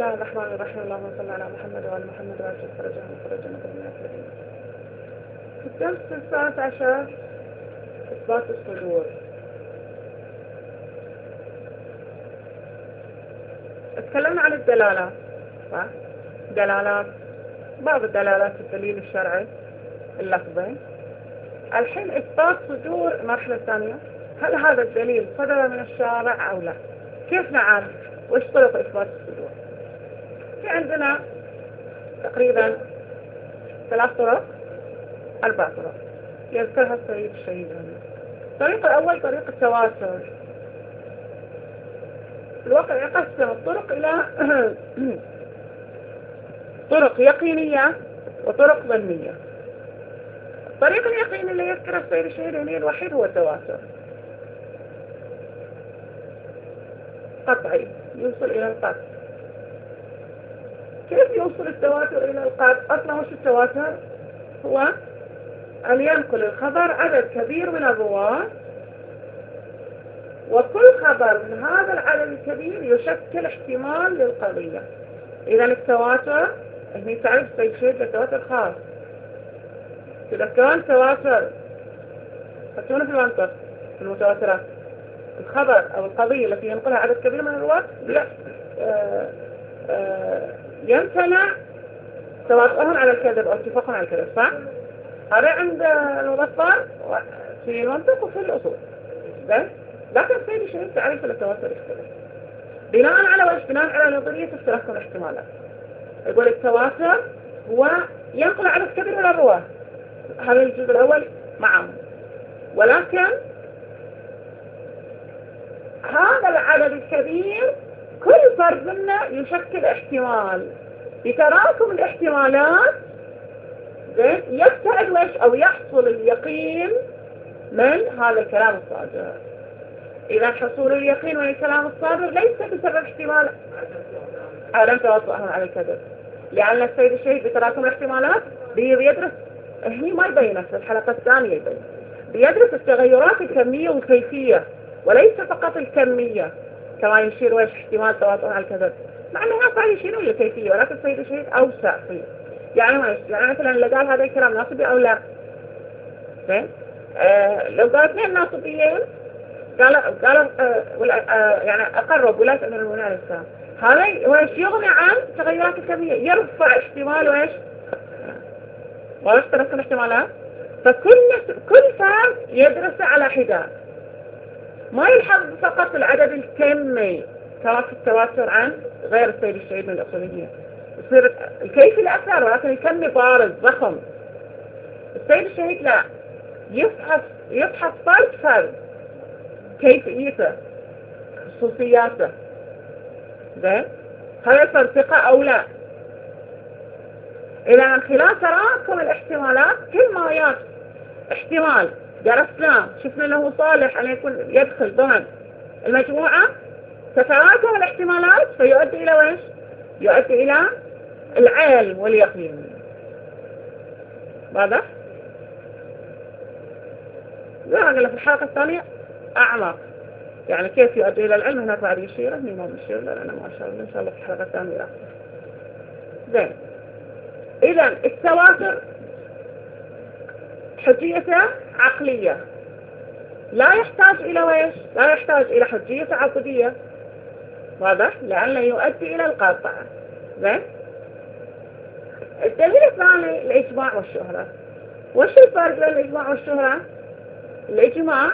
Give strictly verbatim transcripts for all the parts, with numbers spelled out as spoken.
الله الرحمن الرحيم. اللهم صل على محمد وعلى محمد وعجل فرجهم وفرجهم من الكريم. في الدرس الثالث عشر إثبات الصدور. تكلمنا عن الدلالات، صح؟ دلالات، بعض الدلالات الدليل الشرعي اللفظي. الحين إثبات صدور المرحلة الثانية، هل هذا الدليل صدر من الشارع أو لا؟ كيف نعرف؟ وإيش طرق إثبات الصدور؟ في عندنا تقريبا ثلاث طرق، أربع طرق يذكرها السيد الشهيد هنا. الطريق الأول طريق التواتر. الواقع يقسم الطرق إلى طرق يقينية وطرق ظنية. الطريق اليقيني اللي يذكر السيد الشهيد هنا الوحيد هو التواتر، قطعي يوصل إلى القطع. كيف يوصل التواتر إلى القطع؟ أصلا وش التواتر؟ هو أن ينقل الخبر عدد كبير من الرواة، وكل خبر من هذا العدد الكبير يشكل احتمال للقضية. إذا التواتر هي تعرف السيد التواتر خاص. إذا كان تواتر فتكون في المنطق في المتواترات الخبر أو القضية التي ينقلها عدد كبير من الرواة يمتنع توافقهم على الكذب أو اتفاقهم على الكذب، صح؟ هذا عند المبطل في المنطق وفي الأصول. لكن السيد الشهيد تعريف التواتر يختلف بناء على وش؟ بناء على نظرية اختلاف الاحتمالات. يقول التواتر هو ينقل عدد كبير من الرواة، هذا الجزء الأول معهم، ولكن هذا العدد الكبير كل فرد منه يشكل احتمال. بتراكم الاحتمالات يبتعد وش أو يحصل اليقين من هذا الكلام الصادر. إذا حصول اليقين من الكلام الصادر ليس بسبب احتمال عدم تواطؤهم على الكذب، لأن السيد الشهيد بتراكم الاحتمالات بيدرس، هني ما يبينه في الحلقة الثانية، يبين بيدرس التغيرات الكمية والكيفية وليس فقط الكمية كما يشير وش احتمال تواطؤهم على الكذب، مع أنه صار يشيرون للكيفية، ولكن السيد الشهيد أوسع فيه. يعني ما يعني مثلا اللي قال هذا الكلام ناصبي أو لا؟ زين؟ آه لو قال اثنين ناصبيين قال قال آه آه يعني أقرب ولاية أمير المؤمنين عليه السلام، هذا وش يغني عن تغيرات الكمية، يرفع احتمال وش وش ترسل احتمالات. فكل كل فرد يدرس على حدة، ما يلحظ فقط العدد الكمي كما في التواتر عن غير السيد الشهيد من الأصوليين. يصير الكيفي الأكثر ولكن الكمي بارز ضخم. السيد الشهيد لا، يفحص يفحص فرد فرد كيفيته خصوصياته، زين هل يصير ثقة أو لا. إذا من خلال تراكم الاحتمالات كل ما يات احتمال درسناه شفنا أنه صالح أن يكون يدخل ضمن المجموعة، تتراكم الاحتمالات فيؤدي إلى وش؟ يؤدي إلى العلم واليقين. واضح؟ زي ما قلنا في الحلقة الثانية أعمق، يعني كيف يؤدي إلى العلم هناك بعد يشيره، هني ما بيشير لنا ما شاء الله إن شاء الله في الحلقة الثانية. زين، إذا التواتر حجيته عقلية، لا يحتاج إلى وش؟ لا يحتاج إلى حجية عقدية. واضح؟ لأنه يؤدي إلى القطع. زين؟ الدليل الثاني الإجماع والشهرة. وش الفرق بين الإجماع والشهرة؟ الإجماع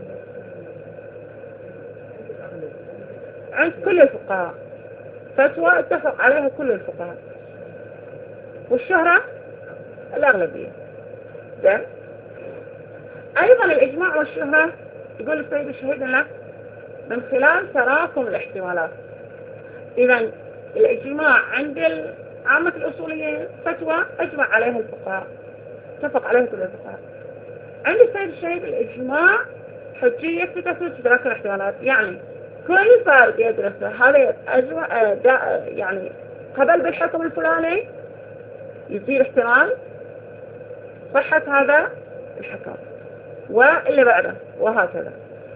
عند كل الفقهاء، فتوى اتفق عليها كل الفقهاء، والشهرة الأغلبية. زين؟ أيضا الإجماع والشهرة يقول السيد الشهيد لك من خلال تراكم الاحتمالات. إذا الإجماع عند عامة الأصوليين فتوى أجمع عليها الفقهاء، اتفق عليها كل الفقهاء. عند السيد الشهيد الإجماع حجية تثبت تراكم الاحتمالات، يعني كل فرد يدرسه هذا أجمع يعني قبل بالحكم الفلاني يصير احتمال صحة هذا الحكم واللي بعده وهكذا.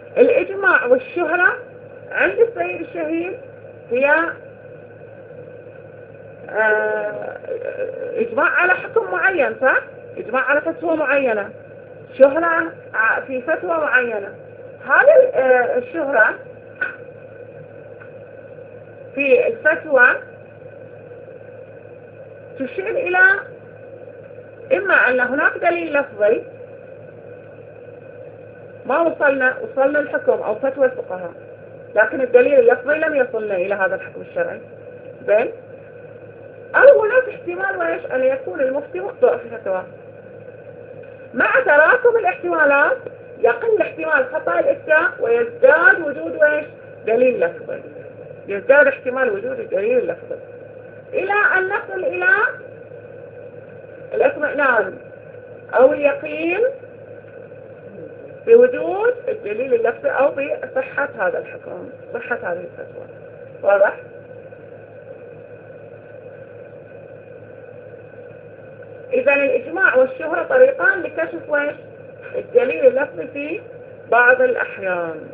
الإجماع والشهرة عند السيد الشهيد هي آه إجماع على حكم معين، صح؟ إجماع على فتوى معينة، شهرة في فتوى معينة. هذه الشهرة في الفتوى تشير إلى إما أن هناك دليل لفظي ما وصلنا وصلنا الحكم أو فتوى الفقهاء، لكن الدليل اللفظي لم يصلنا إلى هذا الحكم الشرعي، بل أو هناك احتمال وإيش أن يكون المفتي مخطئ في فتوى. مع تراكم الاحتمالات يقل احتمال خطأ الإفتاء ويزداد وجود وإيش دليل لفظي، يزداد احتمال وجود الدليل اللفظي إلى أن نصل إلى الاطمئنان أو اليقين بوجود الدليل اللفظي أو بصحة هذا الحكم، صحة هذه الفتوى. واضح؟ إذا الإجماع والشهرة طريقان لكشف ويش الدليل اللفظي في بعض الأحيان.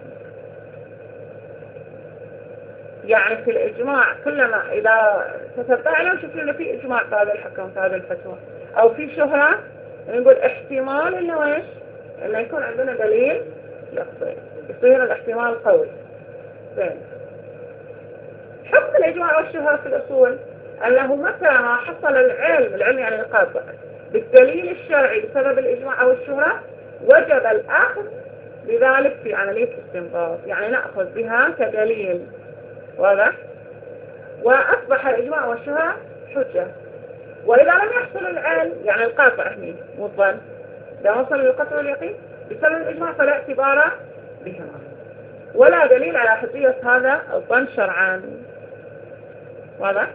يعني في الإجماع كلما إذا تتبعنا نشوف لنا في إجماع في هذا الحكم في هذا الفتوى، أو في شهرة نقول احتمال إنه ويش إنه يكون عندنا دليل لفظي، يصير الاحتمال قوي. زين. حكم الإجماع والشهرة في الأصول أنه متى ما حصل العلم العلم يعني القاطع بالدليل الشرعي بسبب الإجماع أو الشهرة وجب الأخذ بذلك في عملية الاستنباط، يعني نأخذ بها كدليل. واضح؟ وأصبح الإجماع والشهرة حجة. وإذا لم يحصل العلم يعني القاطع هنا والظن إذا وصل للقطع واليقين بسبب الإجماع فلا اعتبار بهما ولا دليل على حجية هذا الظن شرعا. واضح؟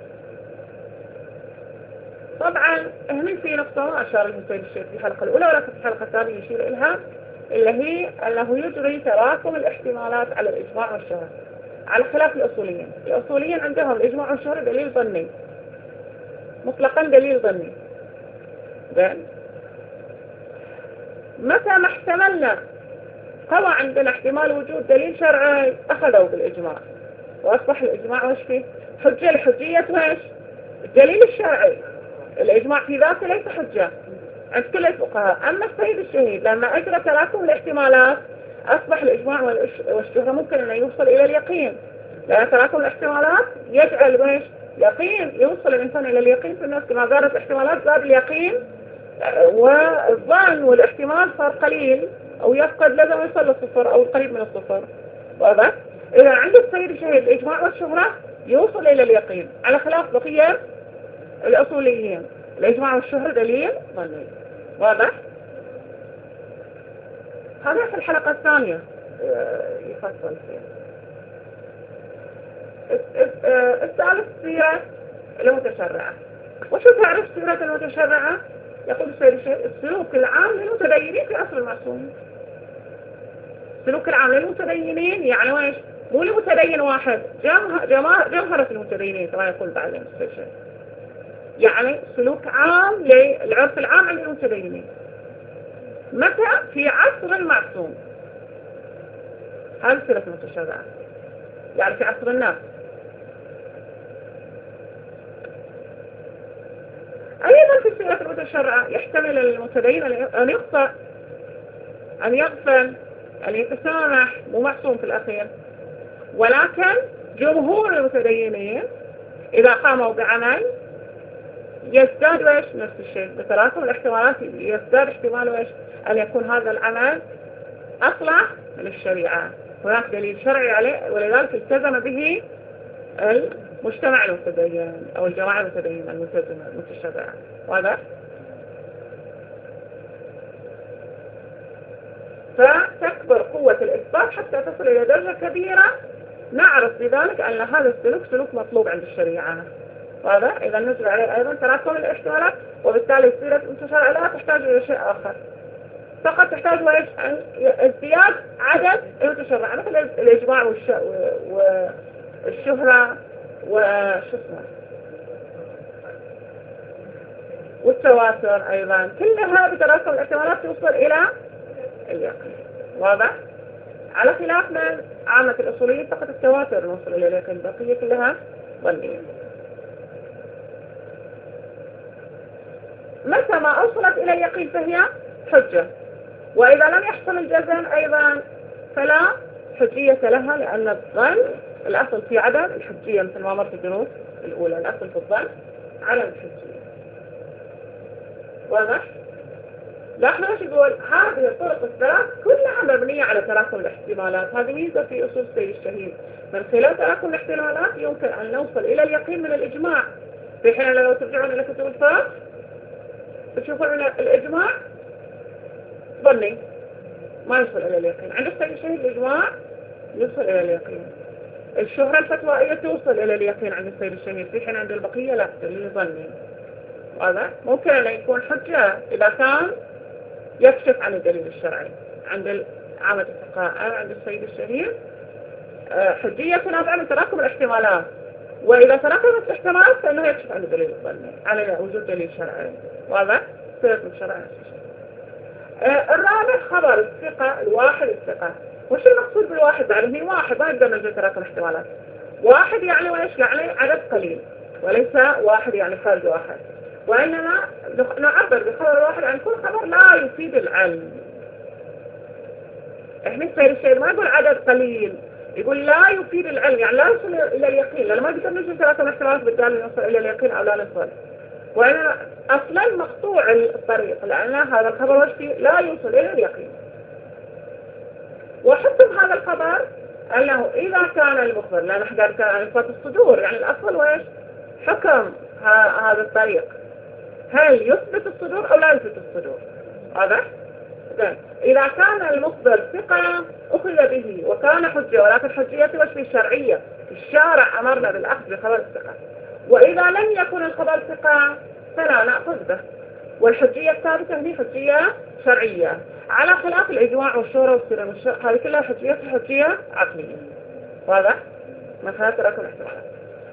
طبعا هنا في نقطة أشار لها سيد الشيخ في الحلقة الأولى ولكن في الحلقة الثانية يشير إليها، اللي هي أنه يجري تراكم الاحتمالات على الإجماع والشهرة على خلاف الأصوليين. الأصوليين عندهم الإجماع والشهرة دليل ظني مطلقا، دليل ظني. زين. متى ما احتملنا قوى عندنا احتمال وجود دليل شرعي أخذوا بالإجماع وأصبح الإجماع وش فيه حجة لحجية وش الدليل الشرعي. الإجماع في ذاته ليس حجة عند كل الفقهاء. أما السيد الشهيد لما أجرى تراكم الاحتمالات أصبح الإجماع والشهرة ممكن أن يوصل إلى اليقين، لأن تراكم الاحتمالات يجعل وش يقين يوصل الإنسان إلى اليقين في النفس. كما زادت الاحتمالات زاد اليقين، والظن والاحتمال صار قليل أو يفقد لازم يصل للصفر أو القريب من الصفر. واضح؟ إذا عند السيد الشهيد الإجماع والشهرة يوصل إلى اليقين على خلاف بقية الأصوليين. الإجماع والشهرة دليل ظني. واضح؟ هذا في الحلقة الثانية يفصل فيها. الثالث سيرة المتشرعة. وشو تعرف سيرة المتشرعة؟ يقول السيد الشيخ السلوك العام للمتدينين في عصر المعصومين. السلوك العام للمتدينين يعني ويش؟ مو لمتدين واحد، جماهرة جمهرة المتدينين كما يقول بعدين السيد الشيخ. يعني سلوك عام للعرف العام عند المتدينين. متى؟ في عصر المعصوم. هذه سيرة المتشرعة يعني في عصر الناس. أيضا في السيرة المتشرعة يحتمل المتدين أن يخطئ، أن يغفل، أن يتسامح، مو معصوم في الأخير. ولكن جمهور المتدينين إذا قاموا بعمل يزداد ويش نفس الشيء بتراكم الاحتمالات، يزداد احتمال ويش أن يكون هذا العمل أصلح للشريعة، هناك دليل شرعي عليه، ولذلك التزم به المجتمع المتدين أو الجماعة المتدينة الملتزمة المتشرعة. واضح؟ فتكبر قوة الإثبات حتى تصل إلى درجة كبيرة نعرف بذلك أن هذا السلوك سلوك مطلوب عند الشريعة. واضح؟ إذا نجري عليه أيضا تراكم الاحتمالات، وبالتالي السيرة المتشرعة لا تحتاج إلى شيء آخر، فقط تحتاج وإيش ازدياد عدد المتشرعة مثل الإجماع والشهرة وشو اسمه والتواتر أيضا، كلها بتراكم الاحتمالات توصل إلى اليقين. واضح؟ على خلاف من عامة الأصوليين فقط التواتر نوصل إلى اليقين، البقية كلها ظنية. متى ما أوصلت إلى اليقين فهي حجة، وإذا لم يحصل الجزم أيضا فلا حجية لها، لأن الظن الأصل في عدم الحجية مثل ما مرت الدروس الأولى، الأصل في الظن عدم الحجية. واضح؟ لاحظوا ايش يقول؟ هذه الطرق الثلاث كلها مبنية على تراكم الاحتمالات. هذه ميزة في أصول السيد الشهيد، من خلال تراكم الاحتمالات يمكن أن نوصل إلى اليقين من الإجماع، في حين لو ترجعون إلى كتب الفقه تشوفون أن الإجماع ظني ما يوصل إلى اليقين. عند السيد الشهيد الإجماع يوصل إلى اليقين، الشهرة الفتوائية توصل إلى اليقين عند السيد الشهيد، في حين عند البقية لا، اللي ظني. هذا ممكن أن يكون حجة إذا كان يكشف عن الدليل الشرعي. عند عامة الفقهاء عند السيد الشهيد حجية تنابع من تراكم الاحتمالات، وإذا تراكمت الاحتمالات فإنه يكشف عن الدليل الظني على وجود دليل شرعي. واضح؟ سيرة الشرع. الرابع خبر الثقة، الواحد الثقة. وش المقصود بالواحد؟ يعني واحد ما يقدر نجد تراكم الاحتمالات. واحد يعني وإيش؟ يعني عدد قليل، وليس واحد يعني فرد واحد، وإنما نعبر بخبر الواحد عن كل خبر لا يفيد العلم. احنا السيد الشهيد ما يقول عدد قليل، يقول لا يفيد العلم، يعني لا يصل إلى اليقين، لأنه ما يقدر نجد تراكم الاحتمالات بالتالي نوصل إلى اليقين أو لا نصل. وإنما أصلا مقطوع الطريق، لأن هذا الخبر وشتي لا يوصل إلى اليقين. وحكم هذا الخبر أنه إذا كان المخبر، لأن احنا كان عن صفات الصدور، يعني الأصل وإيش؟ حكم هذا الطريق هل يثبت الصدور أو لا يثبت الصدور. هذا إذا كان المخبر ثقة أخذ به وكان حجة، ولكن حجيته وش شرعية، الشارع أمرنا بالأخذ بخبر الثقة. وإذا لم يكن الخبر ثقة فلا نأخذ به، والحجية الثابتة هي حجية شرعية، على خلاف الإجماع والشورى والسيرة والشرع، هذه كلها حجية حجية عقلية. واضح؟ من خلال تراكم الاحتمالات.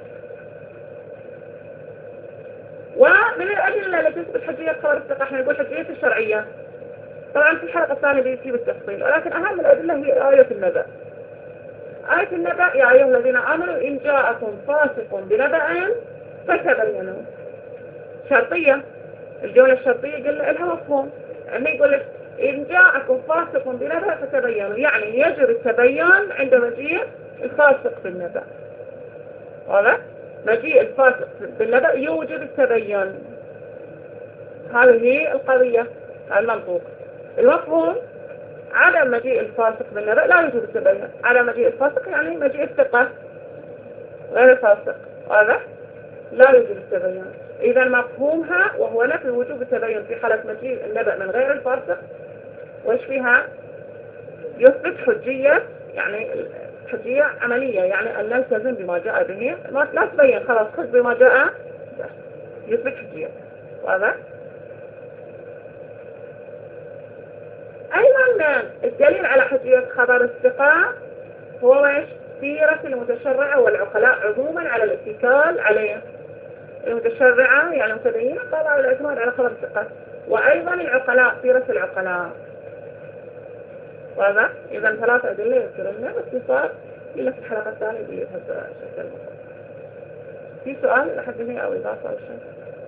ومن الأدلة التي تثبت حجية خبر الثقة احنا نقول حجية الشرعية، طبعا في الحلقة الثانية بيجي بالتفصيل، ولكن أهم الأدلة هي آية النبأ. آية النبأ يا أيها الذين آمنوا إن جاءكم فاسق بنبأ فتبينوا. شرطية، الجملة الشرطية يقول لها مفهوم، يعني يقول لك إن جاءكم فاسق بنبأ فتبينوا، يعني يجب التبين عند مجيء الفاسق بالنبأ. هذا مجيء الفاسق بالنبأ يوجب التبين. هذه هي القضية المنطوق. المفهوم عدم مجيء الفاسق بالنبأ لا يوجب التبين، عدم مجيء الفاسق يعني مجيء الثقة غير الفاسق، هذا لا يوجب التبين. إذا مفهومها وهو نفي وجوب التبين في حالة مجيء النبأ من غير الفاسق، وإيش فيها؟ يثبت حجية، يعني حجية عملية، يعني أن نلتزم بما جاء به، لا تبين خلاص خذ بما جاء، يثبت حجية. هذا أيضا الدليل على حجية خبر الثقة هو ايش؟ سيرة المتشرعة والعقلاء عموما على الاتكال عليه. المتشرعة يعني المتدينة قالوا على الاعتماد على خبر الثقة، وأيضا العقلاء سيرة العقلاء. واضح؟ إذا ثلاثة أدلة يذكرنا باختصار إلا في الحلقة الثانية اللي بهذا الشكل المفروض. في سؤال لحد هنا أو إضافة أو شيء؟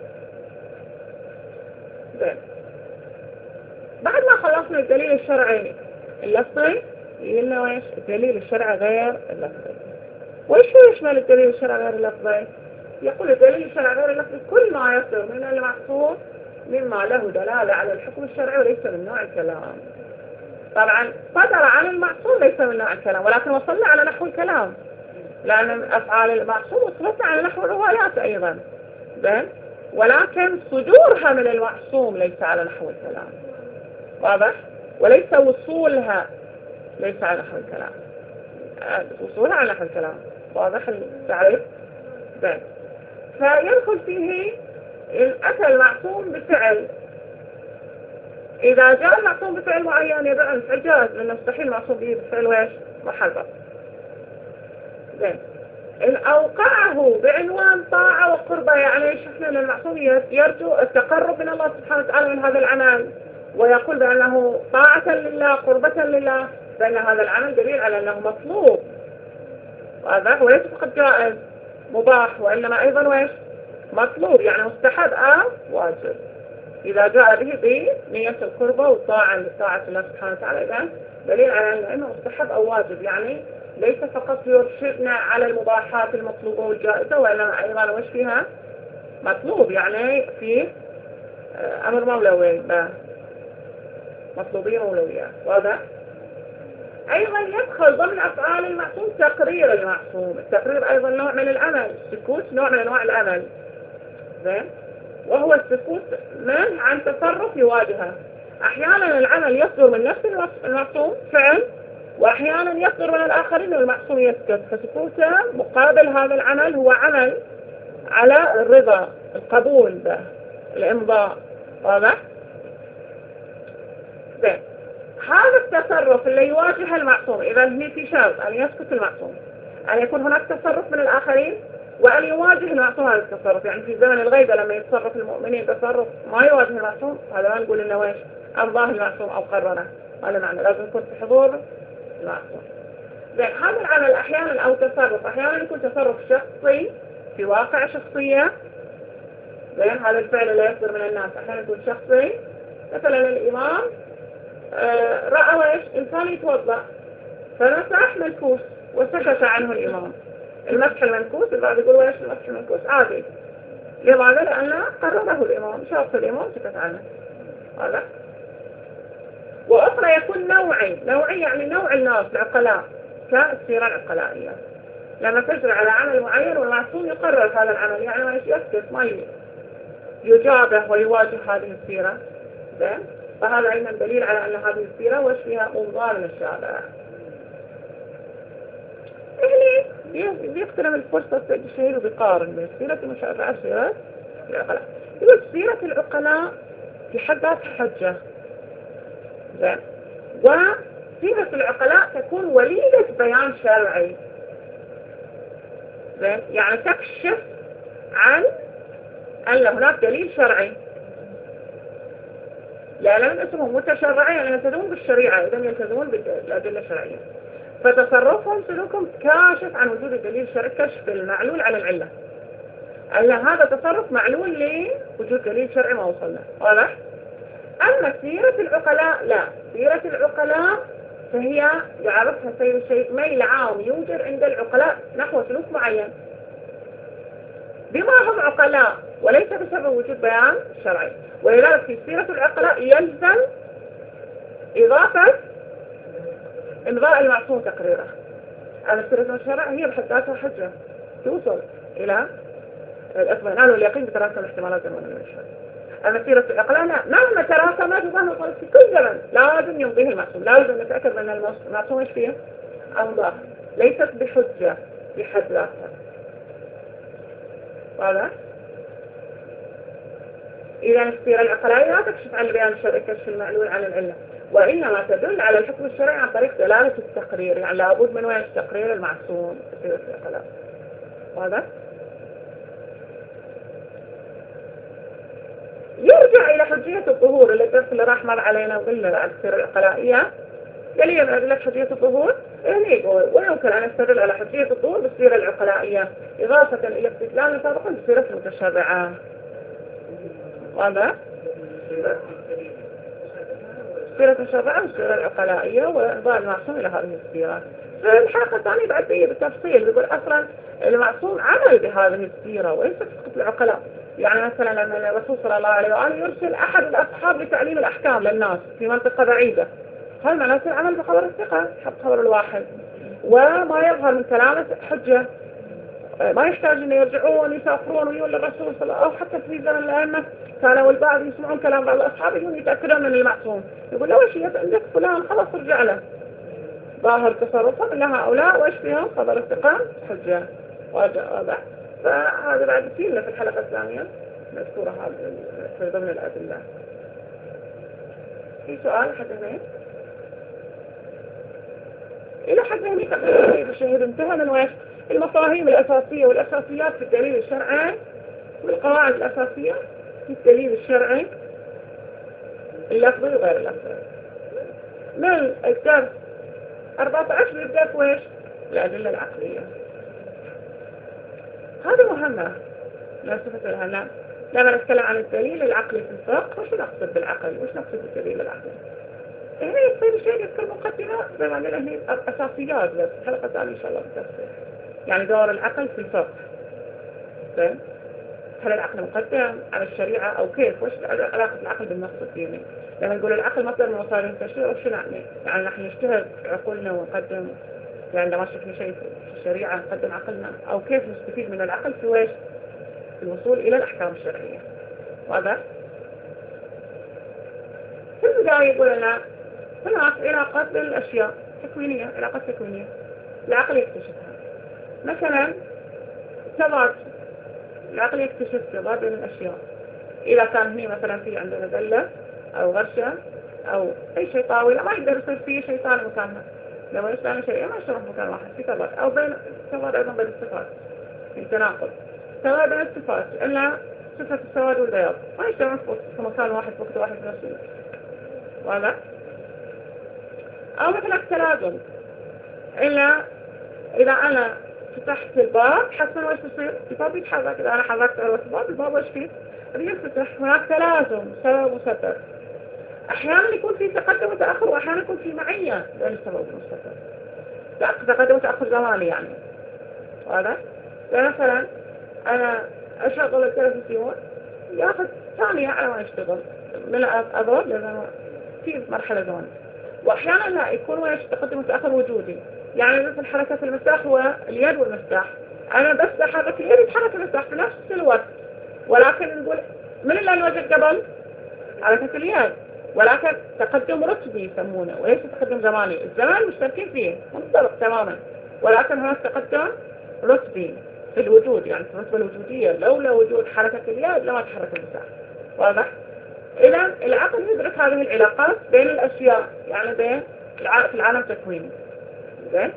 زين. بعد ما خلصنا الدليل الشرعي اللفظي يقولنا ويش الدليل الشرعي غير اللفظي. وإيش هو يشمل الدليل الشرعي غير اللفظي؟ يقول الدليل الشرعي غير اللفظي كل ما يصدر من المحصول مما له دلالة على الحكم الشرعي وليس من نوع الكلام. طبعا صدر عن المعصوم ليس من نوع الكلام، ولكن وصلنا على نحو الكلام، لأن أفعال المعصوم وصلتنا على نحو الروايات أيضا. زين، ولكن صدورها من المعصوم ليس على نحو الكلام. واضح؟ وليس وصولها ليس على نحو الكلام، وصولها على نحو الكلام. واضح التعريف؟ زين. فيدخل فيه إن أتى المعصوم بفعل، إذا جاء المعصوم بفعل معين يدعى الفعل جائز، لأنه مستحيل المعصوم به بفعل ويش محرم. زين. إن أوقعه بعنوان طاعة وقربة، يعني شفنا أن المعصوم يرجو التقرب من الله سبحانه وتعالى من هذا العمل، ويقول بأنه طاعة لله قربة لله، فإن هذا العمل دليل على أنه مطلوب. وهذا وليس فقط جائز مباح، وإنما أيضا ويش مطلوب، يعني مستحب أو واجب. إذا جاء به بنية القربة والطاعة لطاعة الله سبحانه وتعالى، إذا دليل على أنه مستحب أو واجب، يعني ليس فقط يرشدنا على المباحات المطلوبة والجائزة، وإنما أيضا وش فيها مطلوب، يعني في أمر مولوي، مطلوبية مولوية. واضح؟ أيضا يدخل ضمن أفعال المعصوم تقرير المعصوم. التقرير أيضا نوع من العمل، السكوت نوع من أنواع العمل، زين، وهو السكوت من عن تصرف يواجهه. أحيانا العمل يصدر من نفس المعصوم فعل، وأحيانا يصدر من الآخرين والمعصوم يسكت، فسكوته مقابل هذا العمل هو عمل على الرضا، القبول به، الإمضاء. واضح؟ زين، هذا التصرف اللي يواجه المعصوم، إذا هي في شرط أن يسكت المعصوم، أن يكون هناك تصرف من الآخرين، وأن يواجه المعصوم هذا التصرف. يعني في زمن الغيبة لما يتصرف المؤمنين تصرف ما يواجه المعصوم، هذا ما نقول إنه ويش أرضاه المعصوم أو قرره، هذا معنى لازم يكون في حضور المعصوم. زين، هذا العمل أحيانا أو تصرف أحيانا يكون تصرف شخصي في واقع شخصية. زين، هذا الفعل اللي يصدر من الناس أحيانا يكون شخصي. مثلا الإمام آه رأى ويش إنسان يتوضأ فمسح منكوس وسكت عنه الإمام. المسح المنكوس البعض يقول ويش المسح المنكوس عادي، لماذا؟ لأنه قرره الإمام، شاف الإمام سكت عنه. هذا. وأخرى يكون نوعي، نوعي يعني نوع الناس العقلاء كالسيرة العقلائية، لما تجري على عمل معين والمعصوم يقرر هذا العمل، يعني ما يسكت ما يجابه ويواجه هذه السيرة. زين، فهذا أيضا دليل على أن هذه السيرة وش فيها منظار من الشارع. يعني بيقترن الفرصة الشهير وبيقارن بين سيرة المشرعة وسيرة العقلاء. يقول سيرة العقلاء في حد ذاتها حجة. زين، وسيرة العقلاء تكون وليدة بيان شرعي. زين، يعني تكشف عن أن هناك دليل شرعي، لأنهم اسمهم متشرعين، يعني يلتزمون بالشريعة، إذا يلتزمون بالأدلة الشرعية، فتصرفهم سلوكهم كاشف عن وجود الدليل الشرعي، كشف المعلول على العلة، أن هذا تصرف معلول لوجود دليل شرعي ما وصلنا. واضح؟ أما سيرة العقلاء لا، سيرة العقلاء فهي يعرفها سيد الشيء ميل عام يوجد عند العقلاء نحو سلوك معين بما هم عقلاء وليس بسبب وجود بيان شرعي، ولذلك في سيرة العقلاء يلزم إضافة إمضاء المعصوم تقريره. أما سيرة الشرع هي بحد ذاتها حجة توصل إلى الإطمئنان واليقين بتراكم احتمالات زمن من الشرع. أما سيرة العقلاء لا، مهما تراكمت ومهما صارت في كل زمن لازم يمضيه المعصوم، لازم نتأكد من المعصوم ايش فيه أمضاه، ليست بحجة بحد ذاتها. هذا إذا السيرة العقلائية لا تكشف عن البيان الشرعي كشف المعلول عن العلة، وإنما تدل على الحكم الشرعي عن طريق دلالة التقرير، يعني لابد من وين تقرير المعصوم في سيرة العقلاء. هذا يرجع إلى حجية الظهور اللي الدرس اللي راح مر علينا وقلنا على السيرة العقلائية دليل من أدلة حجية الظهور. يعني يقول ويمكن أن يستدل على حجية الظهور بالسيرة العقلائية إضافة إلى استدلال سابقا بالسيرة المتشرعة. هذا السيرة المتشرعة والسيرة العقلائية وإضاء المعصوم إلى هذه السيرة. الحلقة الثانية بعد فيه بالتفصيل يقول أصلا المعصوم عمل بهذه السيرة وليس فقط العقلاء. يعني مثلا لما الرسول صلى الله عليه وآله يرسل أحد الأصحاب لتعليم الأحكام للناس في منطقة بعيدة، هل معناته العمل بخبر الثقة حق خبر الواحد، وما يظهر من كلامه حجة، ما يحتاج أن يرجعون يسافرون ويقول للرسول صلى الله عليه وسلم. أو حتى في زمن الأئمة كانوا البعض يسمعون كلام بعض الأصحاب يقولون يتأكدون من المعصوم، يقول له وش عندك فلان خلاص ارجع له، ظاهر تصرفهم إن هؤلاء وإيش فيهم خبر الثقة حجة. واضح؟ فهذا بعد فيه في الحلقة الثانية مذكورة هذا في ضمن الأدلة. في سؤال حد هنا؟ إلى حد هنا الشهيد انتهى من ويش المفاهيم الأساسية والأساسيات في الدليل الشرعي والقواعد الأساسية في الدليل الشرعي اللفظي وغير اللفظي. من الدرس أربعة عشر الدرس ويش الأدلة العقلية. هذا مهمة لا صفة لها. لما نتكلم عن الدليل العقلي في الفقه وش نقصد بالعقل؟ وش نقصد بالدليل العقلي؟ هنا يصير شيء يذكر مقدمة بما أننا هي أساسيات بس حلقة ثانية إن شاء الله بتفصيل. يعني دور العقل في الفقه. زين؟ هل العقل مقدم على الشريعة أو كيف؟ وش علاقة العقل بالنص الديني؟ لما نقول العقل مصدر من مصادر التشريع وش يعني؟ يعني نحن نجتهد عقولنا ونقدم، يعني لما شفنا شيء في الشريعة نقدم عقلنا، أو كيف نستفيد من العقل في ويش؟ في الوصول إلى الأحكام الشرعية. واضح؟ في البداية يقول لنا هناك علاقات بين الأشياء تكوينية، علاقات تكوينية العقل يكتشفها. مثلا تضاد، العقل يكتشف تضاد بين الأشياء. إذا كان هنا مثلا في عندنا دلة أو غرشة أو أي شيء طاولة ما يقدر يصير فيه شيء ثاني مكانها، لو يشتغل شيء ما يشتغل مكان واحد، في تضاد. أو بين تضاد أيضا بين الصفات، في تناقض تضاد بين الصفات، إلا صفة السواد والبياض ما يشتغل في مكان واحد وقت واحد نفسه. واضح؟ أو مثلا التلازم، إلا إذا أنا فتحت الباب حسنا وش بصير؟ الباب يتحرك، إذا أنا حركت الباب الباب وش فيه؟ بينفتح. هناك تلازم سبب وسبب. أحيانا يكون في تقدم وتأخر، وأحيانا يكون في معية بين السبب والسبب، تقدم وتأخر زماني يعني. واضح؟ مثلا أنا أشغل التلفزيون ياخذ ثانية على ما يشتغل من أضرب لأنه في مرحلة زمنية. وأحيانا لا يكون ويش تقدم وتأخر وجودي، يعني مثل حركة المفتاح واليد والمفتاح، أنا بس أحرك اليد يتحرك المفتاح في نفس الوقت، ولكن نقول من اللي نوجد قبل حركة اليد، ولكن تقدم رتبي يسمونه وليس تقدم زماني. الزمان مشتركين فيه منطلق تماما، ولكن هناك تقدم رتبي في الوجود، يعني في الرتبة الوجودية، لولا وجود حركة اليد لما تحرك المفتاح. واضح؟ إذا العقل يدرك هذه العلاقات بين الأشياء، يعني بين في العالم التكويني. زين؟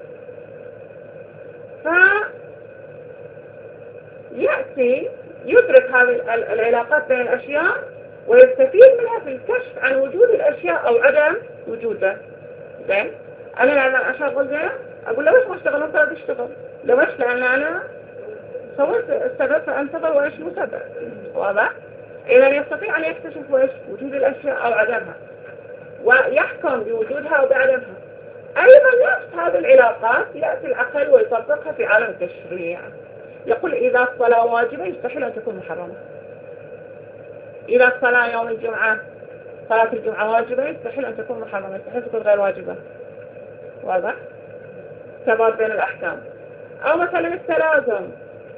فيأتي يدرك هذه العلاقات بين الأشياء ويستفيد منها في الكشف عن وجود الأشياء أو عدم وجودها. زين؟ أنا لما أشغل زين أقول له ليش ما اشتغل؟ أنت تشتغل ليش؟ لأن أنا سويت السبب فأنتظر وإيش مسبب. واضح؟ إذا يستطيع أن يكتشف وإيش وجود الأشياء أو عدمها ويحكم بوجودها أو بعدمها. أيضا نفس هذه العلاقات يأتي العقل ويطبقها في عالم التشريع. يقول إذا الصلاة واجبة يستحيل أن تكون محرمة. إذا الصلاة يوم الجمعة صلاة الجمعة واجبة يستحيل أن تكون محرمة، يستحيل تكون غير واجبة. واضح؟ تضاد بين الأحكام. أو مثلا التلازم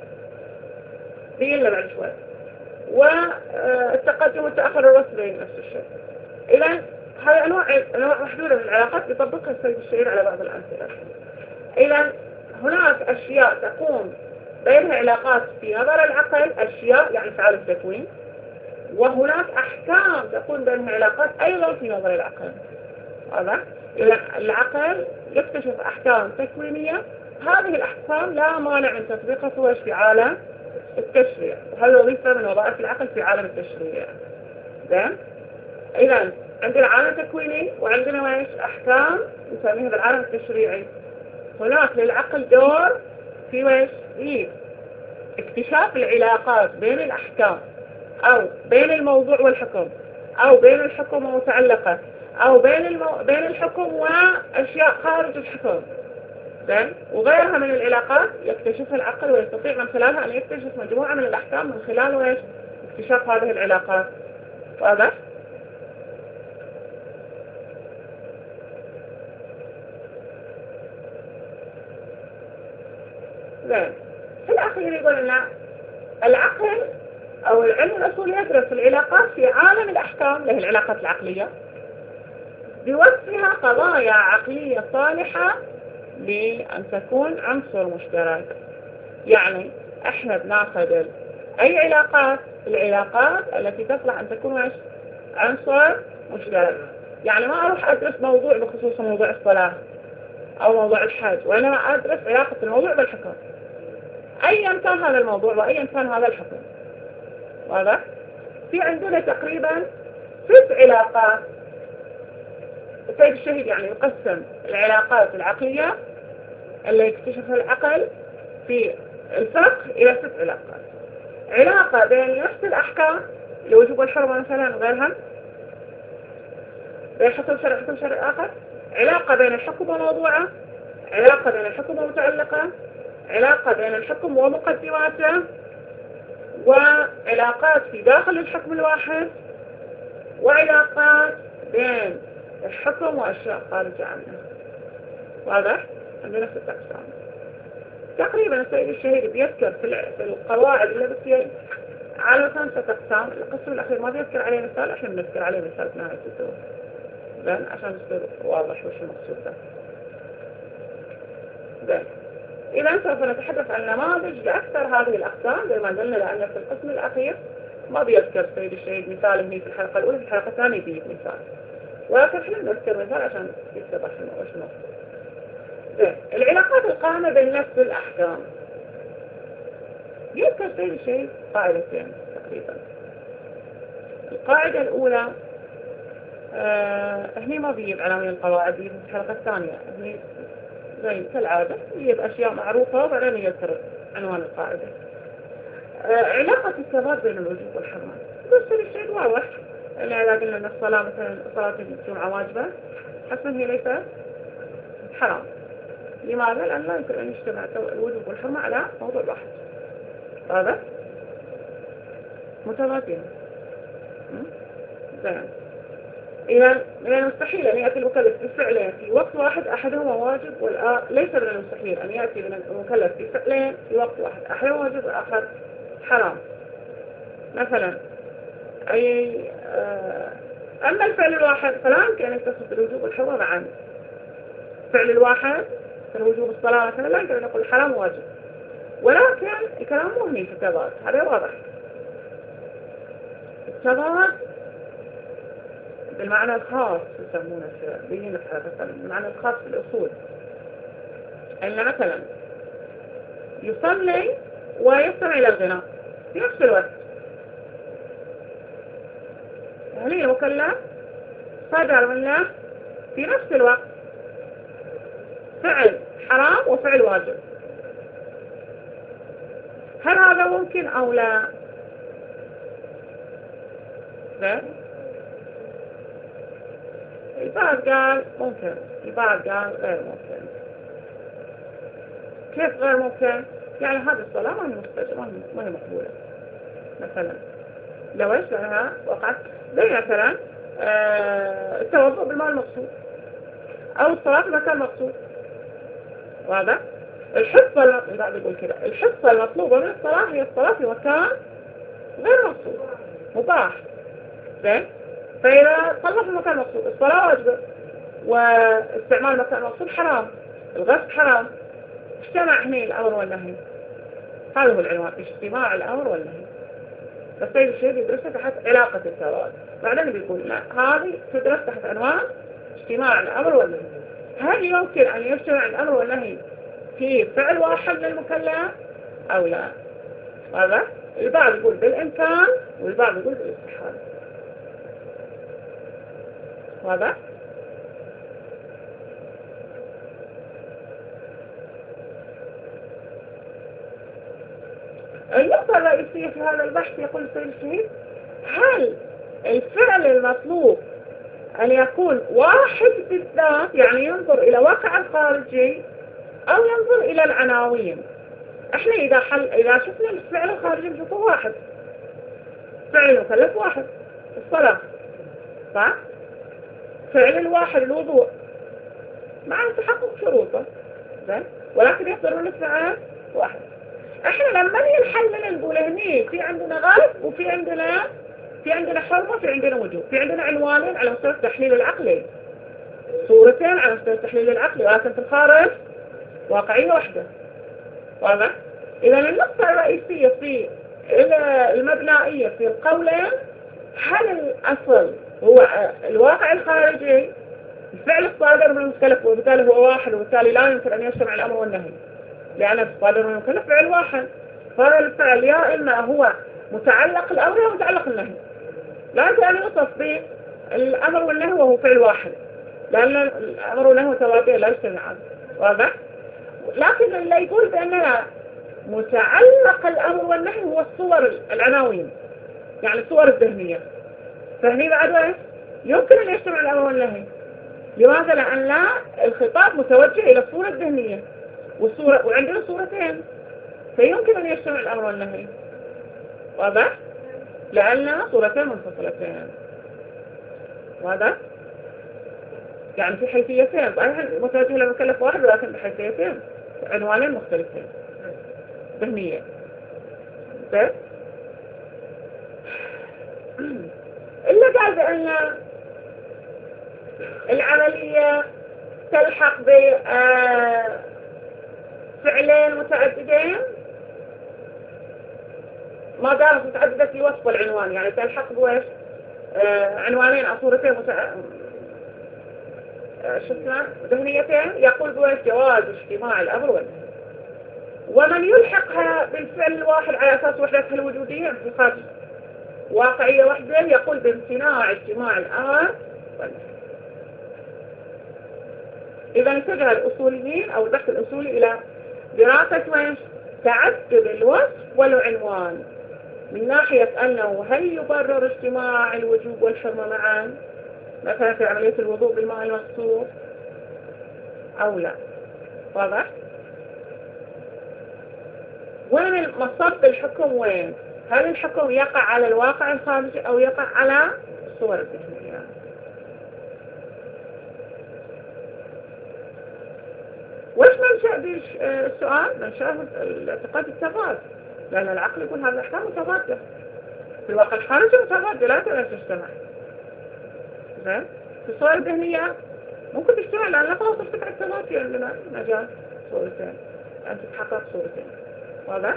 بيلا بعد شوي، والتقدم والتأخر الرسمي نفس الشيء. إذا هذه أنواع أنواع محدودة من العلاقات يطبقها السيد الشهير على بعض الأمثلة. إذا هناك أشياء تكون بينها علاقات في نظر العقل، أشياء يعني في عالم التكوين، وهناك أحكام تكون بينها علاقات أيضا في نظر العقل. هذا إذا العقل يكتشف أحكام تكوينية، هذه الأحكام لا مانع من تطبيقها في عالم التشريع، وهذا وظيفة من وظائف العقل في عالم التشريع. زين؟ إذا عندنا عالم تكويني وعندنا ايش؟ أحكام نسميها بالعالم التشريعي. هناك للعقل دور في ايش؟ في اكتشاف العلاقات بين الأحكام، أو بين الموضوع والحكم، أو بين الحكم ومتعلقة، أو بين المو... بين الحكم وأشياء خارج الحكم. زين؟ وغيرها من العلاقات يكتشفها العقل ويستطيع من خلالها أن يكتشف مجموعة من الأحكام من خلال ايش؟ اكتشاف هذه العلاقات. واضح؟ زين. في الأخير يقول لنا العقل أو العلم الأصولي يدرس العلاقات في عالم الأحكام له العلاقات العقلية بوصفها قضايا عقلية صالحة لأن تكون عنصر مشترك. يعني احنا بناخذ أي علاقات، العلاقات التي تصلح أن تكون عنصر مشترك. يعني ما أروح أدرس موضوع بخصوص موضوع الصلاة أو موضوع الحج، وإنما أدرس علاقة الموضوع بالحكم، أيا كان هذا الموضوع وأيا كان هذا الحكم. واضح؟ في عندنا تقريبا ست علاقات. السيد الشهيد يعني يقسم العلاقات العقلية اللي يكتشفها العقل في الفقه إلى ست علاقات. علاقة بين نفس الأحكام الوجوب والحرمة مثلا غيرها، بين حكم شرعي وحكم شرعي آخر، علاقة بين الحكم وموضوعه، علاقة بين الحكم ومتعلقه، علاقة بين الحكم ومقدماته، وعلاقات في داخل الحكم الواحد، وعلاقات بين الحكم وأشياء خارجة عنه. واضح؟ عندنا ست أقسام تقريبا. السيد الشهيد بيذكر في القواعد اللي بتصير على خمسة أقسام. القسم الأخير ما بيذكر عليه مثال، احنا بنذكر عليه مثال في نهاية الدور زين عشان يصير واضح وش المقصود ده. زين إذا سوف نتحدث عن نماذج لأكثر هذه الأقسام زي ما قلنا، لأن في القسم الأخير ما بيذكر السيد الشهيد مثال هني في الحلقة الأولى، في الحلقة الثانية بيجيب مثال، ولكن احنا نذكر مثال عشان يتضح وش المقصود. زين العلاقات القائمة بين نفس الأحكام يذكر السيد الشهيد قاعدتين تقريبا. القاعدة الأولى آه هني ما بيجيب عناوين القواعد، بيجيب في الحلقة الثانية هني زي كالعادة يجيب أشياء معروفة وبعدين يذكر عنوان القاعدة. آه علاقة الثبات بين الوجوب والحرمة، بس الشيء واضح إن إذا قلنا أن الصلاة مثلا صلاة الجمعة واجبة حسنا هي ليست حرام. لماذا؟ لأن لا يمكن أن يجتمع الوجوب والحرمة على موضوع واحد. هذا متماثلين. زين إذا من المستحيل أن يأتي المكلف بفعلين في وقت واحد أحدهما واجب والآخر ليس من المستحيل أن يأتي من المكلف بفعلين في وقت واحد أحدهما واجب والآخر حرام. مثلا أي آه أما الفعل الواحد فلا يمكن أن يتصف بالوجوب والحرمة معا. الفعل الواحد كالوجوب الصلاة مثلا لا يمكن أن نقول حرام واجب، ولكن الكلام مو هني في التضاد، هذا واضح. التضاد بالمعنى الخاص يسمونه بينك هذا المعنى الخاص في الأصول، أن مثلا يصلي ويستمع إلى الغناء في نفس الوقت، هل المكلف صدر منه في نفس الوقت فعل حرام وفعل واجب، هل هذا ممكن أو لا؟ لا، البعض قال ممكن، البعض قال غير ممكن. كيف غير ممكن؟ يعني هذه الصلاة ما هي مستجبة، ما هي مقبولة مثلا لو ايش لها وقعت زي مثلا آه التوضؤ بالماء المقصود أو الصلاة في مكان مقصود. وهذا الحصة لا بيقول كده، الحصة المطلوبة من الصلاة هي الصلاة في مكان غير مقصود مباح. زين فإذا صلى في مكان مقصود الصلاة واجبة واستعمال مكان مقصود حرام، الغسل حرام، اجتمع هنا الأمر والنهي. هذا هو العنوان، اجتماع الأمر والنهي. بس هذا الشيء بيدرسه تحت علاقة الثواب. بعدين بيقول لا هذه تدرس تحت عنوان اجتماع الأمر والنهي. هل يمكن أن يجتمع الأمر والنهي في فعل واحد للمكلف أو لا؟ هذا البعض يقول بالإمكان والبعض يقول بالاستحالة. هذا النقطة الرئيسية في هذا البحث يقول السيد الشهيد هل الفعل المطلوب أن يكون واحد بالذات، يعني ينظر إلى واقع الخارجي أو ينظر إلى العناوين. احنا إذا حل إذا شفنا الفعل الخارجي نشوفه واحد، فعل المكلف واحد الصلاة صح؟ فعل الواحد الوضوء مع تحقق شروطه زين، ولكن يقدرون الفعل واحد. احنا لما نحلل نقول هني في عندنا غالب وفي عندنا في عندنا حرمة في عندنا وجوب، في عندنا عنوانين على مستوى التحليل العقلي، صورتين على مستوى التحليل العقلي، ولكن في الخارج واقعية واحدة. واضح؟ إذا النقطة الرئيسية في المبنائية في القولين هل الأصل هو الواقع الخارجي الفعل الصادر من المكلف وبالتالي هو واحد وبالتالي لا يمكن أن يجتمع الأمر والنهي لأن الصادر من المكلف فعل واحد، فهذا الفعل يا إما هو متعلق الأمر أو متعلق النهي، لا يمكن أن يوصف بالأمر والنهي وهو فعل واحد لأن الأمر والنهي متوابعان لا يجتمعان. واضح؟ لكن اللي يقول بأننا متعلق الأمر والنهي هو الصور العناوين، يعني الصور الذهنية. فهني بعد ايش؟ يمكن أن يجتمع الأمر والنهي. لماذا؟ لأن لا الخطاب متوجه إلى الصورة الذهنية، والصورة وعندنا صورتين، فيمكن أن يجتمع الأمر والنهي. واضح؟ لأننا صورتين منفصلتين. واضح؟ يعني في حيثيتين، صحيح متوجه إلى مكلف واحد ولكن بحيثيتين، عنوانين مختلفين ذهنية. بس إلا قال بأن العملية تلحق بفعلين متعددين ما دامت متعددة في وصف العنوان، يعني تلحق بوش عنوانين أو صورتين متع... شفنا ذهنيتين، يقول بوش جواز اجتماع الأمر والنهي. ومن يلحقها بالفعل الواحد على أساس وحدتها الوجودية انتقاد واقعية وحدة يقول بامتناع اجتماع الأمر والنهي. إذا اتجه الأصوليين أو البحث الأصولي إلى دراسة ماش تعدد الوصف والعنوان من ناحية أنه هل يبرر اجتماع الوجوب والحرمة معا مثلا في عملية الوضوء بالماء المغسول أو لا. واضح؟ وين مصب الحكم؟ وين هل الحكم يقع على الواقع الخارجي أو يقع على الصور الذهنية؟ وش منشأ السؤال؟ منشأ الاعتقاد التضاد، لأن العقل يقول هذا الأحكام متضادة، في الواقع الخارجي متضادة لا تجتمع. زين؟ في الصور الذهنية ممكن تجتمع لأن لقوا تصبح التضاد في عندنا مجال صورتين أن تتحقق صورتين. واضح؟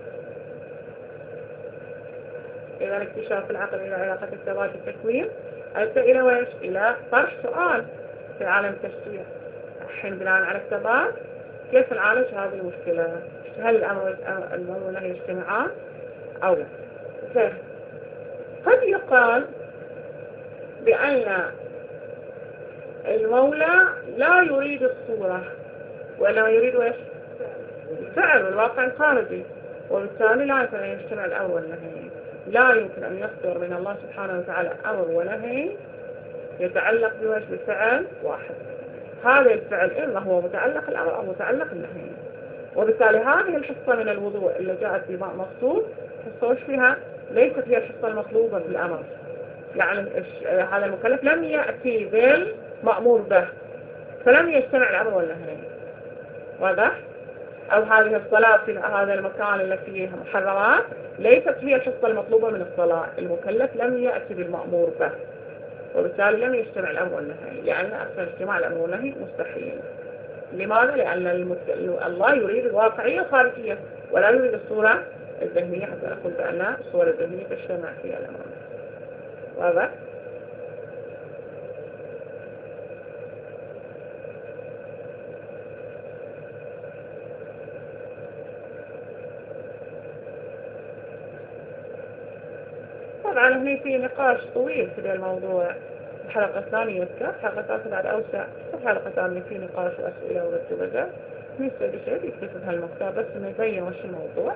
إذا اكتشاف العقل إلى علاقة التضاد التكوين أدى إلى ويش؟ إلى طرح سؤال في عالم التشريع. الحين بناء على التضاد كيف نعالج هذه المشكلة؟ هل الأمر والنهي يجتمعان أو لا؟ زين. قد يقال بأن المولى لا يريد الصورة وإنما يريد ويش؟ الفعل الواقع الخارجي، وبالتالي لا يمكن أن يجتمع الأمر والنهي. لا يمكن أن يصدر من الله سبحانه وتعالى أمر ونهي يتعلق بوش بفعل واحد. هذا الفعل إما هو متعلق الأمر أو متعلق النهي، وبالتالي هذه الحصة من الوضوء اللي جاءت بماء مغسول حصة وش فيها؟ ليست هي الحصة المطلوبة بالأمر، يعني هذا المكلف لم يأتي بالمأمور به فلم يجتمع الأمر والنهي. واضح؟ أو هذه الصلاة في هذا المكان التي فيه محرمات ليست هي الحصة المطلوبة من الصلاة، المكلف لم يأتي بالمأمور به وبالتالي لم يجتمع الأمر والنهي، لأن أصلا اجتماع الأمر والنهي مستحيل. لماذا؟ لأن المت... الله يريد الواقعية الخارجية ولا يريد الصورة الذهنية، حتى نقول بأن الصورة الذهنية تجتمع فيها الأمر. واضح؟ طبعا هنا في نقاش طويل في الموضوع، الحلقة الثانية يذكر، الحلقة الثالثة بعد أوسع، الحلقة الثانية في نقاش وأسئلة ورد وبدأ نسبة بشيء يكتب هالمكتاب بس إنه يبين وش الموضوع،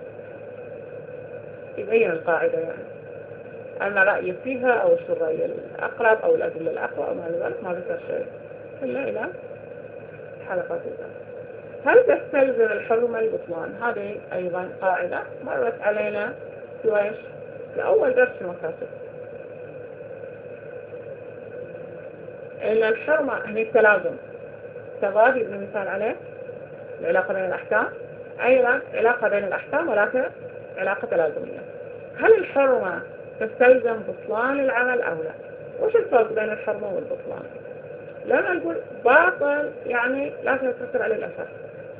يبين القاعدة يعني أن رأيي فيها أو شو الرأي الأقرب أو الأدلة الأقوى أو ما ذلك، ما ذكر شيء إلا إلى الحلقة الثالثة. هل تستلزم الحرمة البطلان؟ هذه أيضا قاعدة مرت علينا في ويش؟ في أول درس في المكاتب. إن الحرمة هي التلازم، تضاد ابن مثال عليه العلاقة بين الأحكام، أيضا علاقة بين الأحكام ولكن علاقة تلازمية. هل الحرمة تستلزم بطلان العمل أو لا؟ وش الفرق بين الحرمة والبطلان؟ لما نقول باطل يعني لا يترتب عليه الأثر،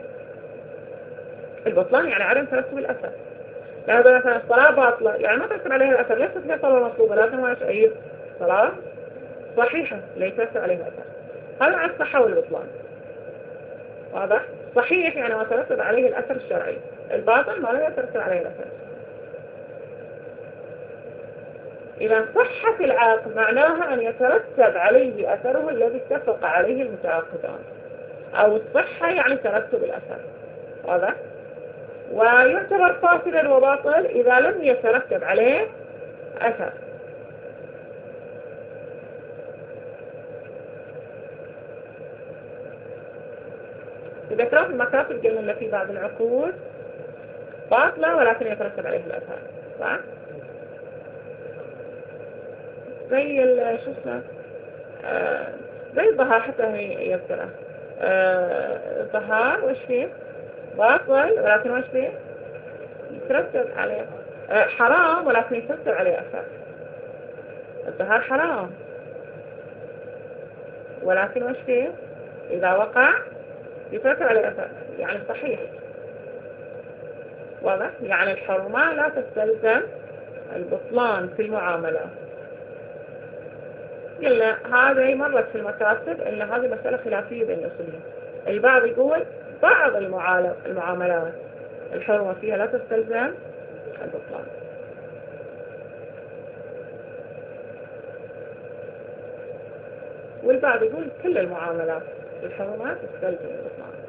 البطلان يعني عدم ترتب الأثر. لهذا مثلا الصلاة باطلة يعني ما ترتب عليها الأثر، ليست هي صلاة مطلوبة لكن ما يشعير صلاة صحيحة لا يترتب عليها الأثر. هذا عن الصحة والبطلان. واضح؟ صحيح يعني ما ترتب عليه الأثر الشرعي، الباطل ما لا يترتب عليه الأثر. إذا صحة العقد معناها أن يترتب عليه أثره الذي اتفق عليه المتعاقدان، أو الصحة يعني ترتب الأثر. واضح؟ ويعتبر فاسدا وباطل إذا لم يترتب عليه أثر. الذكرات المكاسب قلنا إن في بعض العقود باطلة ولكن يترتب عليه الأثر، صح؟ زي شو اسمه آه زي الظهار، حتى هي يذكره آه الظهار وش فيه باطل ولكن وش فيه يترتب عليه آه حرام ولكن يترتب عليه أثر. الظهار حرام ولكن وش فيه إذا وقع يترتب عليه أثر، يعني صحيح. واضح؟ يعني الحرمة لا تستلزم البطلان في المعاملة. قلنا هذه مرت في المكاسب إن هذه مسألة خلافية بين الأصوليين. البعض يقول بعض المعاملات الحرمة فيها لا تستلزم البطلان، والبعض يقول كل المعاملات الحرمة تستلزم البطلان.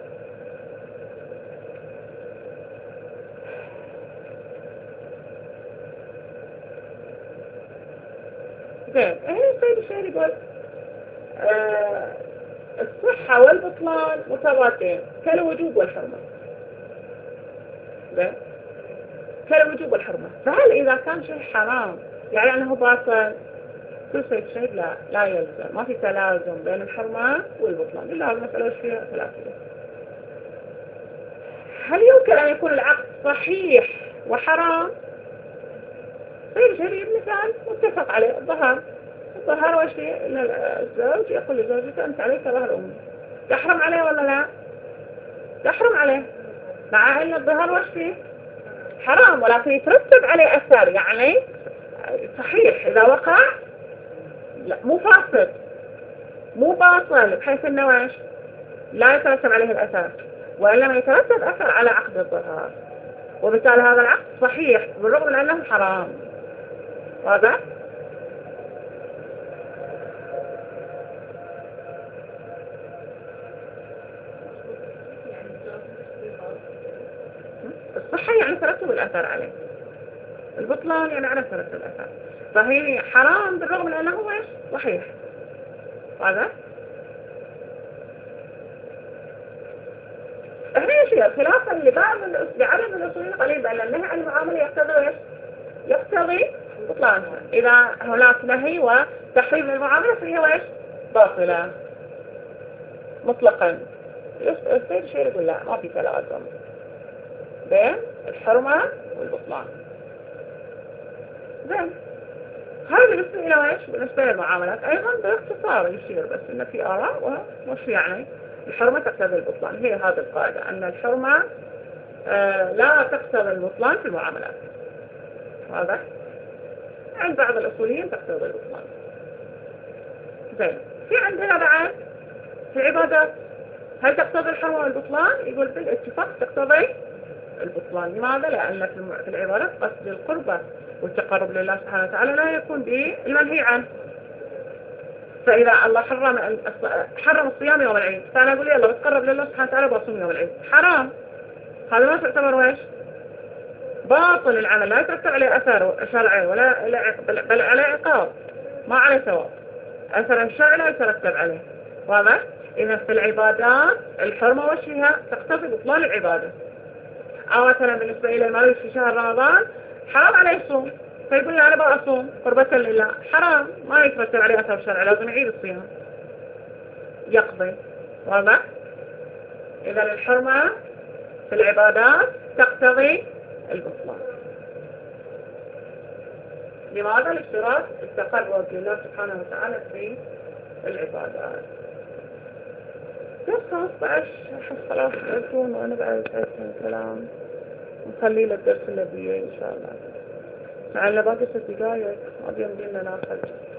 زين، هنا السيد الشهري يقول آه الصحة والبطلان متضادين كالوجوب والحرمة. زين، كالوجوب والحرمة، فهل إذا كان شيء حرام يعني أنه باطل؟ كل سيد الشهري لا لا يلزم، ما في تلازم بين الحرمة والبطلان، إلا هذه المسألة وش فيها ثلاثية. هل يمكن أن يكون العقد صحيح وحرام؟ سيد الشهري مثال متفق عليه الظهر. الظهر وش فيه؟ إن الزوج يقول لزوجته أنت عليك ظهر أمي، تحرم عليه ولا لا؟ تحرم عليه، مع أن الظهر وش فيه؟ حرام ولكن يترتب عليه أثر، يعني صحيح إذا وقع لا مو فاسد مو باطل، بحيث أنه وش لا يترتب عليه الأثر، وإنما يترتب أثر على عقد الظهر، وبالتالي هذا العقد صحيح بالرغم من أنه حرام. واضح؟ الصحة يعني ترتب الأثر عليه، البطلان يعني على ترتب الأثر، فهي حرام بالرغم من أنه وش صحيح. هذا هنا شيء خلافا لبعض بعدد الأصوليين قليل بأن النهي عن المعاملة يقتضي وش يقتضي بطلانها. إذا هناك نهي وتحريم المعاملة فهي وش باطلة مطلقا. يصير شيء يقول لا ما في تلازم بين الحرمة والبطلان. زين، هذا بالنسبة إلى وش بالنسبة للمعاملات. أيضا باختصار يصير بس إن في آراء وش يعني الحرمة تقتضي البطلان. هي هذه القاعدة أن الحرمة آه لا تقتضي البطلان في المعاملات. واضح؟ عند بعض الأصوليين تقتضي البطلان. زين، في عندنا بعد في العبادات هل تقتضي الحرمة والبطلان؟ يقول بالاتفاق تقتضي البطلان. لماذا؟ لأن في العبادات قصد القربة والتقرب لله سبحانه وتعالى لا يكون بالمنهي عنه. فإذا الله حرم حرم الصيام يوم العيد، فأنا أقول يلا بتقرب لله سبحانه وتعالى بصوم يوم العيد، حرام. هذا ما تعتبر ويش باطل العمل، لا يترتب عليه أثر شرعي ولا بل عليه عقاب ما عليه ثواب. أثر الشرع لا يترتب عليه. واضح؟ إذا في العبادات الحرمة وش فيها تقتضي بطلان العبادة. أو مثلا بالنسبة إلى المريض في شهر رمضان حرام عليه الصوم، فيقول لي أنا بقى أصوم قربة لله، حرام ما يترتب عليه أثر شرعي، لازم يعيد الصيام يقضي. واضح؟ إذا الحرمة في العبادات تقتضي البطلان. لماذا؟ لاشتراط التقرب لله سبحانه وتعالى في العبادات. درس خمسة عشر أحس خلاص يكون وأنا بعد أسمع الكلام نخليه للدرس الذي إن شاء الله. لعل باقي ست دقايق أبي يمدينا ناخذ